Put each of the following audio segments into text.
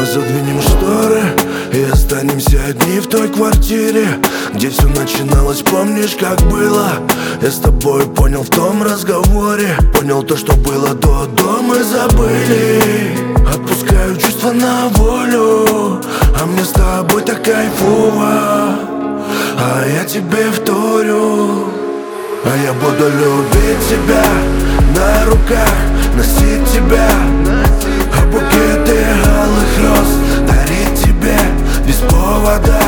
задвинем шторы и останемся одни в той квартире, где все начиналось, помнишь, как было? Я с тобой понял в том разговоре, понял то, что было до мы забыли. Отпускаю чувства на волю, а мне с тобой так кайфово, а я тебе вторю. А я буду любить тебя, на руках носить тебя, а букеты алых роз дарить тебе без повода.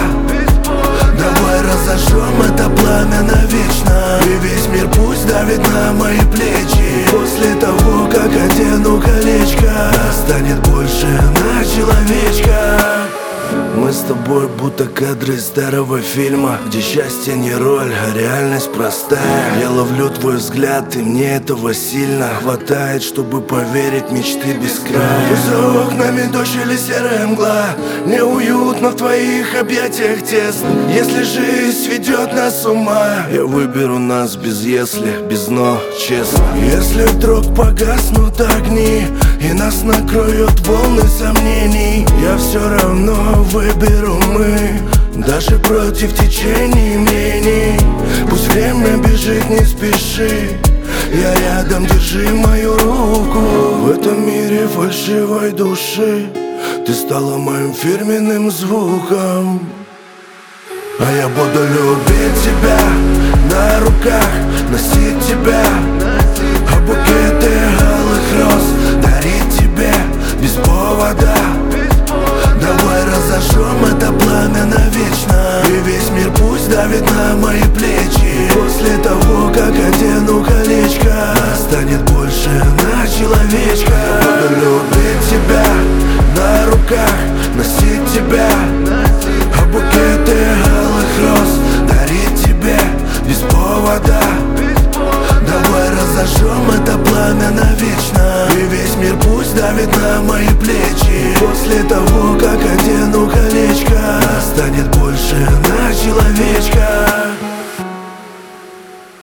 Давай разожжем это пламя навечно, и весь мир пусть давит на мои плечи. После того, как одену колечко, станет больше на человечка. Мы с тобой будто кадры старого фильма, где счастье не роль, а реальность простая. Я ловлю твой взгляд, и мне этого сильно хватает, чтобы поверить в мечты без края. За окнами дождь или серая мгла, неуютно в твоих объятиях тесно. Если жизнь сведет нас с ума, я выберу нас без если, без но, честно. Если вдруг погаснут огни и нас накроют волны сомнений, я все равно выберу мы, даже против течений мнений. Пусть время бежит, не спеши, я рядом, держи мою руку. В этом мире фальшивой души ты стала моим фирменным звуком. А я буду любить тебя, на руках носить тебя, а букеты алых роз дарить тебе без повода. Давай разожжем это пламя навечно, и весь мир пусть давит на мои плечи. После того, как одену колечко, станет больше на человечка. Буду любить тебя, на руках носить тебя, а букеты алых роз дарить тебе без повода. Давай разожжем это пламя навечно, и весь мир пусть давит на мои плечи. После того, как одену колечко, станет больше на человечка.